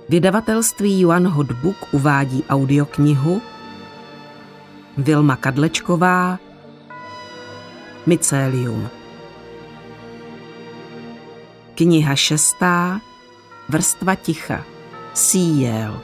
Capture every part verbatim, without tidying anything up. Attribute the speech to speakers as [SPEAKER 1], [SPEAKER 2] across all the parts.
[SPEAKER 1] Vydavatelství Juan Hotbook uvádí audioknihu Vilma Kadlečková Mycelium. Kniha šestá Vrstva ticha Síjel.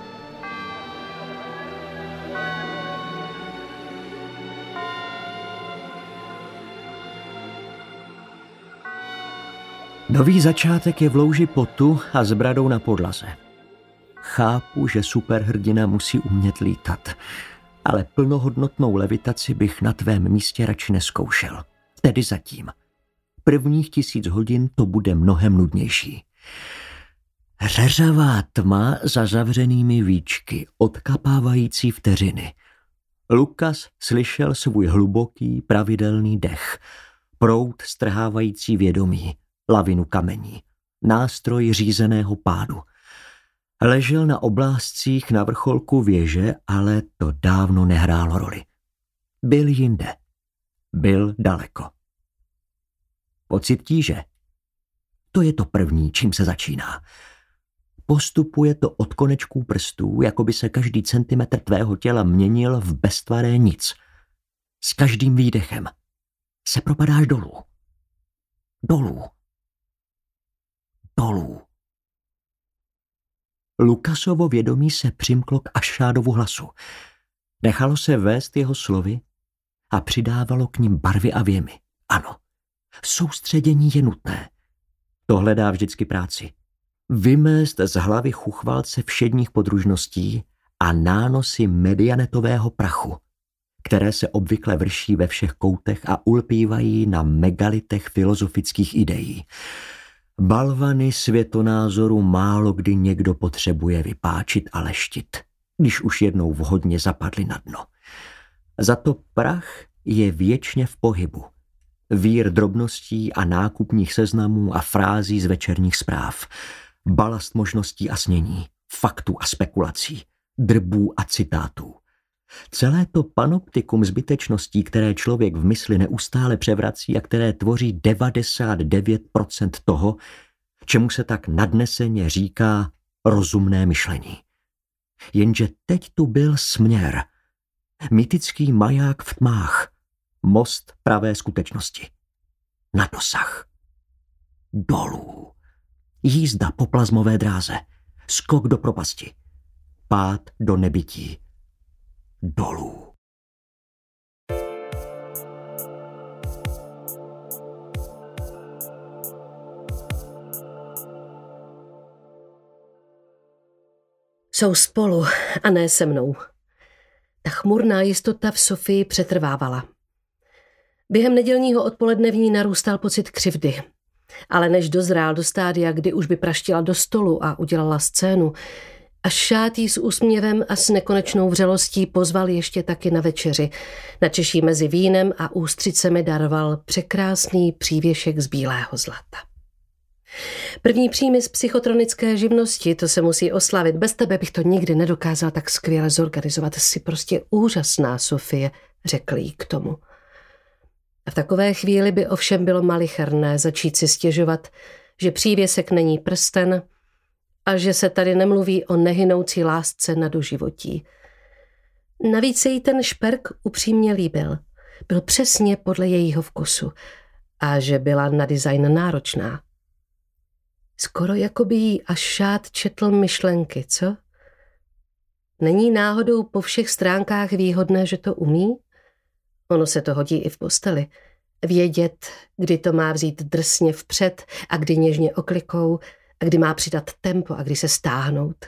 [SPEAKER 2] Nový začátek je v louži potu a s bradou na podlaze. Chápu, že superhrdina musí umět lítat, ale plnohodnotnou levitaci bych na tvém místě radši neskoušel. Tedy zatím. Prvních tisíc hodin to bude mnohem nudnější. Řeřavá tma za zavřenými víčky, odkapávající vteřiny. Lukas slyšel svůj hluboký, pravidelný dech, proud strhávající vědomí, lavinu kamení, nástroj řízeného pádu. Ležel na oblázcích na vrcholku věže, ale to dávno nehrálo roli. Byl jinde. Byl daleko. Pocit tíže. To je to první, čím se začíná. Postupuje to od konečků prstů, jako by se každý centimetr tvého těla měnil v beztvaré nic. S každým výdechem se propadáš dolů. Dolů. Dolů. Lukasovo vědomí se přimklo k Ašádovu hlasu. Nechalo se vést jeho slovy a přidávalo k nim barvy a věmy. Ano, soustředění je nutné. To hledá vždycky práci. Vymést z hlavy chuchvalce všedních podružností a nánosy medianetového prachu, které se obvykle vrší ve všech koutech a ulpívají na megalitech filozofických ideí. Balvany světonázoru málo kdy někdo potřebuje vypáčit a leštit, když už jednou vhodně zapadli na dno. Za to prach je věčně v pohybu. Vír drobností a nákupních seznamů a frází z večerních zpráv. Balast možností a snění, faktů a spekulací, drbů a citátů. Celé to panoptikum zbytečností, které člověk v mysli neustále převrací a které tvoří devadesát devět procent toho, čemu se tak nadneseně říká rozumné myšlení. Jenže teď tu byl směr, mytický maják v tmách, most pravé skutečnosti. Na dosah. Dolů. Jízda po plazmové dráze. Skok do propasti. Pád do nebytí. Dolů.
[SPEAKER 3] Jsou spolu a ne se mnou. Ta chmurná jistota v Sofii přetrvávala. Během nedělního odpoledne v ní narůstal pocit křivdy. Ale než dozrál do stádia, kdy už by praštila do stolu a udělala scénu, až šátý s úsměvem a s nekonečnou vřelostí pozval ještě taky na večeři. Na češí mezi vínem a ústřicemi daroval překrásný přívěšek z bílého zlata. První příjmy z psychotronické živnosti, to se musí oslavit. Bez tebe bych to nikdy nedokázal tak skvěle zorganizovat. Jsi prostě úžasná, Sofie, řekl jí k tomu. A v takové chvíli by ovšem bylo malicherné začít si stěžovat, že přívěsek není prsten a že se tady nemluví o nehynoucí lásce na doživotí. Navíc se jí ten šperk upřímně líbil. Byl přesně podle jejího vkusu a že byla na design náročná. Skoro jako by jí Ašát četl myšlenky, co? Není náhodou po všech stránkách výhodné, že to umí? Ono se to hodí i v posteli. Vědět, kdy to má vzít drsně vpřed a kdy něžně oklikou a kdy má přidat tempo a kdy se stáhnout.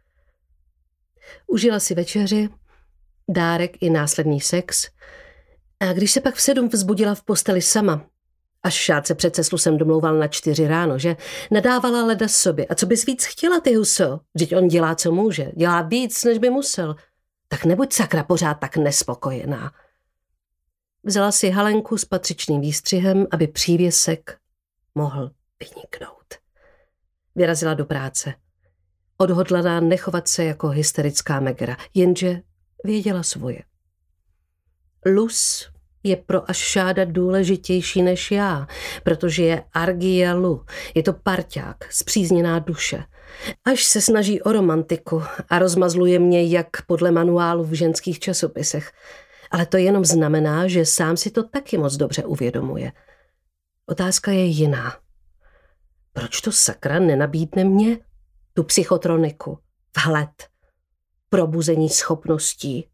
[SPEAKER 3] Užila si večeři, dárek i následný sex a když se pak v sedm vzbudila v posteli sama, až šát se přece s Lusem domlouval na čtyři ráno, že nadávala leda sobě. A co bys víc chtěla, ty huso? Vždyť on dělá, co může. Dělá víc, než by musel. Tak nebuď sakra pořád tak nespokojená. Vzala si halenku s patřičným výstřihem, aby přívěsek mohl vyniknout. Vyrazila do práce. Odhodlaná nechovat se jako hysterická megera, jenže věděla svoje. Lus Je pro Aššáda důležitější než já, protože je Argielu, je to parťák, spřízněná duše. Až se snaží o romantiku a rozmazluje mě jak podle manuálu v ženských časopisech. Ale to jenom znamená, že sám si to taky moc dobře uvědomuje. Otázka je jiná. Proč to sakra nenabídne mě? Tu psychotroniku, vhled, probuzení schopností.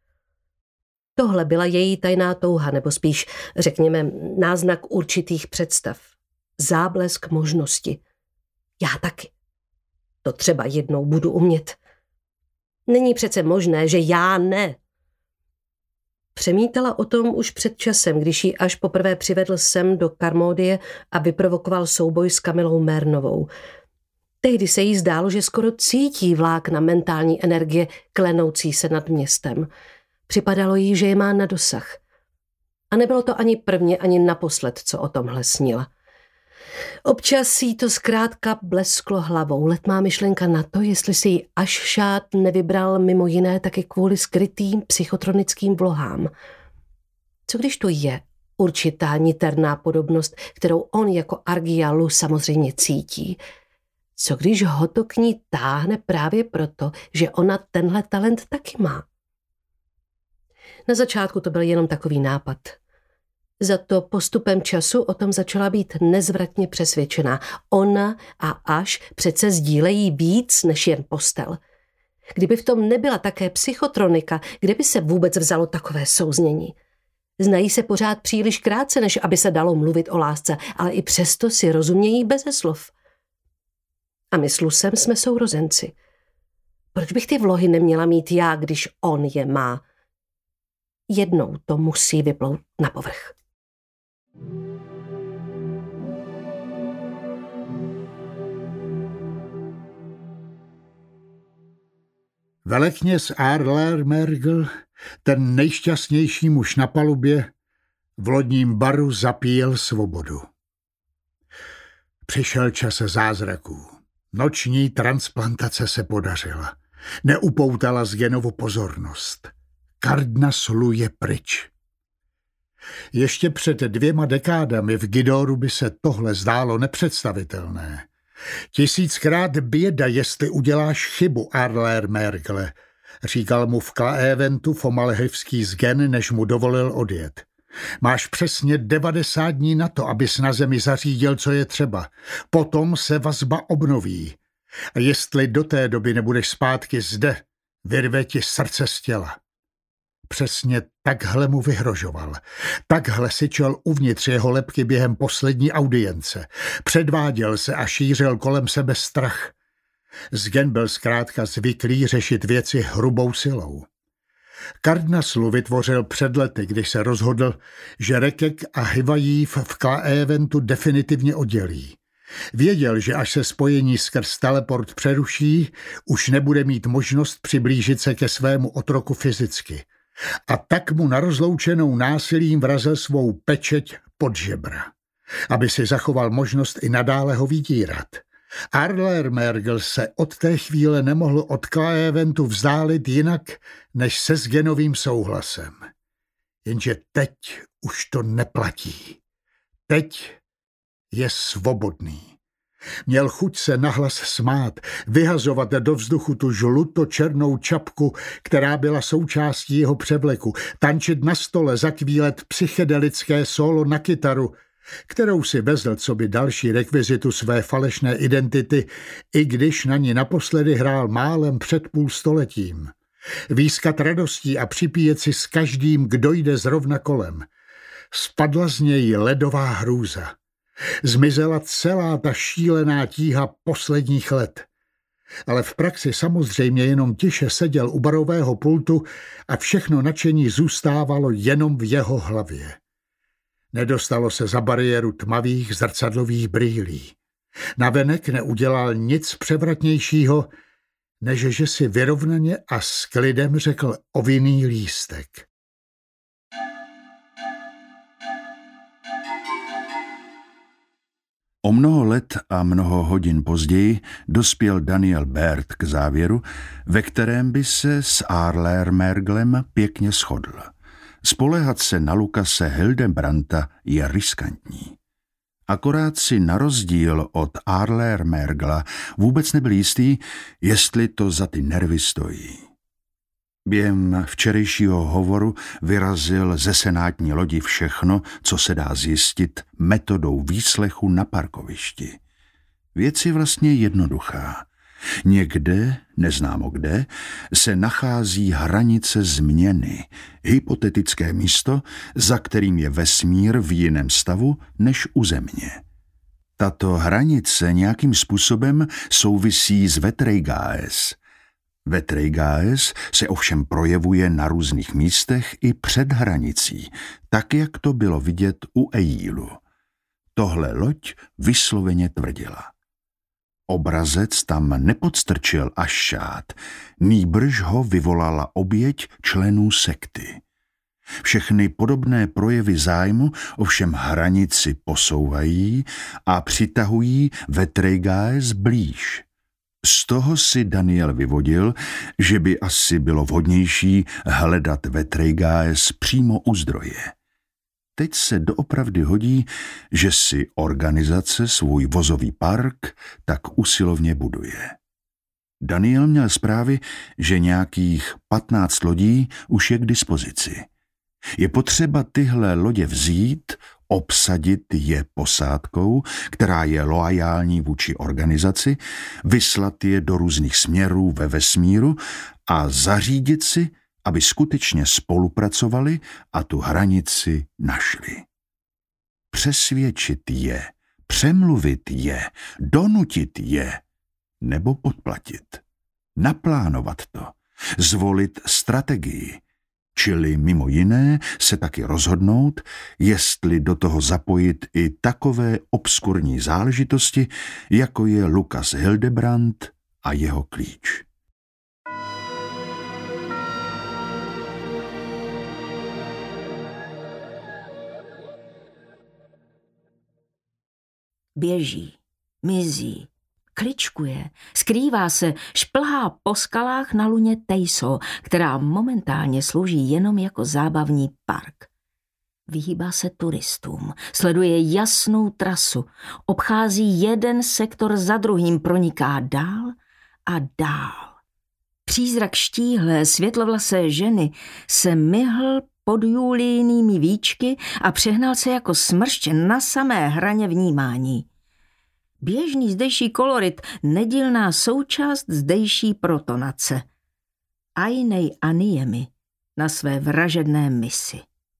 [SPEAKER 3] Tohle byla její tajná touha, nebo spíš, řekněme, náznak určitých představ. Záblesk možnosti. Já taky. To třeba jednou budu umět. Není přece možné, že já ne. Přemítala o tom už před časem, když ji až poprvé přivedl sem do Karmódie a vyprovokoval souboj s Kamilou Mérnovou. Tehdy se jí zdálo, že skoro cítí vlákna mentální energie klenoucí se nad městem. Připadalo jí, že je má na dosah. A nebylo to ani prvně, ani naposled, co o tomhle snila. Občas jí to zkrátka blesklo hlavou. Letmá myšlenka na to, jestli si ji Aššád nevybral mimo jiné taky kvůli skrytým psychotronickým vlohám. Co když to je určitá niterná podobnost, kterou on jako Argielu samozřejmě cítí? Co když ho to k ní táhne právě proto, že ona tenhle talent taky má? Na začátku to byl jenom takový nápad. Za to postupem času o tom začala být nezvratně přesvědčená. Ona a Aš přece sdílejí víc než jen postel. Kdyby v tom nebyla také psychotronika, kde by se vůbec vzalo takové souznění? Znají se pořád příliš krátce, než aby se dalo mluvit o lásce, ale i přesto si rozumějí beze slov. A my s Lusem jsme sourozenci. Proč bych ty vlohy neměla mít já, když on je má? Jednou to musí vyplout na povrch.
[SPEAKER 4] Velekněz Arler Mergl, ten nejšťastnější muž na palubě, v lodním baru zapíjel svobodu. Přišel čas zázraků. Noční transplantace se podařila. Neupoutala z Genovu pozornost. Kardnaslu je pryč. Ještě před dvěma dekádami v Gidoru by se tohle zdálo nepředstavitelné. Tisíckrát běda, jestli uděláš chybu, Arler Mergle, říkal mu v Klaéventu Fomalhivský Sgen, než mu dovolil odjet. Máš přesně devadesát dní na to, abys na zemi zařídil, co je třeba. Potom se vazba obnoví. A jestli do té doby nebudeš zpátky zde, vyrve ti srdce z těla. Přesně takhle mu vyhrožoval. Takhle syčel uvnitř jeho lebky během poslední audience. Předváděl se a šířil kolem sebe strach. Sgen byl zkrátka zvyklý řešit věci hrubou silou. Kardnaslu vytvořil před lety, když se rozhodl, že Rekek a Hivajív v Klaéventu definitivně oddělí. Věděl, že až se spojení skrz teleport přeruší, už nebude mít možnost přiblížit se ke svému otroku fyzicky. A tak mu na rozloučenou násilím vrazil svou pečeť pod žebra, aby si zachoval možnost i nadále ho vydírat. Arler Mergl se od té chvíle nemohl od Klaéventu vzdálit jinak než se Sgenovým souhlasem. Jenže teď už to neplatí. Teď je svobodný. Měl chuť se nahlas smát, vyhazovat do vzduchu tu žluto-černou čapku, která byla součástí jeho převleku, tančit na stole, zakvílet psychedelické solo na kytaru, kterou si vezl coby další rekvizitu své falešné identity, i když na ní naposledy hrál málem před půl stoletím. Výskat radostí a připíjet si s každým, kdo jde zrovna kolem. Spadla z něj ledová hrůza. Zmizela celá ta šílená tíha posledních let. Ale v praxi samozřejmě jenom tiše seděl u barového pultu a všechno nadšení zůstávalo jenom v jeho hlavě. Nedostalo se za bariéru tmavých zrcadlových brýlí. Navenek neudělal nic převratnějšího, než že si vyrovnaně a s klidem řekl o vinný lístek.
[SPEAKER 5] O mnoho let a mnoho hodin později dospěl Daniel Bert k závěru, ve kterém by se s Arler Merglem pěkně shodl. Spoléhat se na Lukase Hildebrandta je riskantní. Akorát si na rozdíl od Arler Mergla vůbec nebyl jistý, jestli to za ty nervy stojí. Během včerejšího hovoru vyrazil ze senátní lodi všechno, co se dá zjistit metodou výslechu na parkovišti. Věc je vlastně jednoduchá. Někde, neznámo kde, se nachází hranice změny, hypotetické místo, za kterým je vesmír v jiném stavu než u Země. Tato hranice nějakým způsobem souvisí s Vetreigaes. Vetreigaes se ovšem projevuje na různých místech i před hranicí, tak jak to bylo vidět u Ejílu. Tohle loď vysloveně tvrdila. Obrazec tam nepodstrčil až šát, nýbrž ho vyvolala oběť členů sekty. Všechny podobné projevy zájmu ovšem hranici posouvají a přitahují Vetreigaes blíž. Z toho si Daniel vyvodil, že by asi bylo vhodnější hledat Vetreigaes přímo u zdroje. Teď se doopravdy hodí, že si organizace svůj vozový park tak usilovně buduje. Daniel měl zprávy, že nějakých patnáct lodí už je k dispozici. Je potřeba tyhle lodě vzít, obsadit je posádkou, která je loajální vůči organizaci, vyslat je do různých směrů ve vesmíru a zařídit si, aby skutečně spolupracovali a tu hranici našli. Přesvědčit je, přemluvit je, donutit je, nebo podplatit. Naplánovat to, zvolit strategii, čili mimo jiné se taky rozhodnout, jestli do toho zapojit i takové obskurní záležitosti, jako je Lukas Hildebrand a jeho klíč.
[SPEAKER 6] Běží, mizí, kličkuje, skrývá se, šplhá po skalách na luně Tejso, která momentálně slouží jenom jako zábavní park. Vyhýbá se turistům, sleduje jasnou trasu, obchází jeden sektor za druhým, proniká dál a dál. Přízrak štíhlé, světlovlasé ženy se myhl pod Julijnými víčky a přehnal se jako smršť na samé hraně vnímání. Běžný zdejší kolorit, nedílná součást zdejší protonace. Ainej Aniemi na své vražedné misi.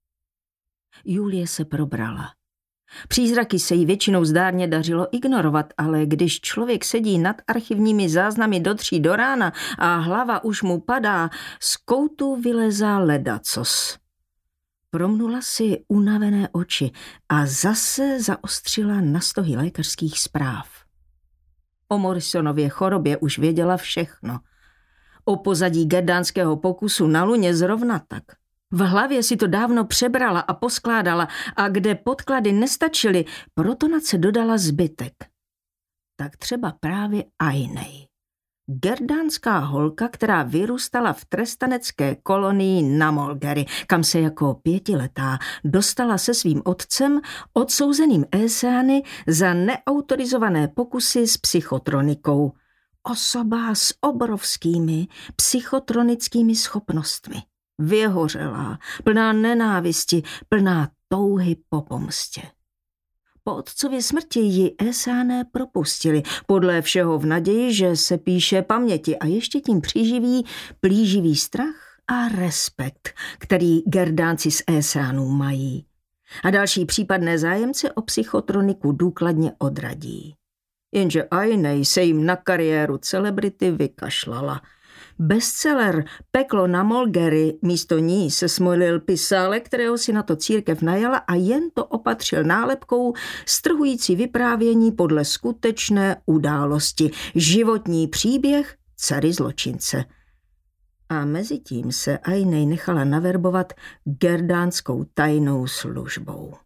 [SPEAKER 6] Julie se probrala. Přízraky se jí většinou zdárně dařilo ignorovat, ale když člověk sedí nad archivními záznamy do tří do rána a hlava už mu padá, z koutu vylezá ledacos. Promnula si unavené oči a zase zaostřila na stohy lékařských zpráv. O Morrisonově chorobě už věděla všechno. O pozadí gerdánského pokusu na luně zrovna tak. V hlavě si to dávno přebrala a poskládala a kde podklady nestačily, protonace dodala zbytek. Tak třeba právě Ainej. Gerdánská holka, která vyrůstala v trestanecké kolonii na Molgery, kam se jako pětiletá dostala se svým otcem, odsouzeným Eseany za neautorizované pokusy s psychotronikou. Osoba s obrovskými psychotronickými schopnostmi. Vyhořelá, plná nenávisti, plná touhy po pomstě. Po otcově smrti ji Eseané propustili, podle všeho v naději, že se píše paměti a ještě tím přiživí plíživý strach a respekt, který Gerdánci z Eseanů mají. A další případné zájemce o psychotroniku důkladně odradí. Jenže Ainej se jim na kariéru celebrity vykašlala. Bestseller Peklo na Molgery místo ní se smolil pisálek, kterého si na to církev najala a jen to opatřil nálepkou strhující vyprávění podle skutečné události. Životní příběh dcery zločince. A mezitím se Ainej nechala naverbovat gerdánskou tajnou službou.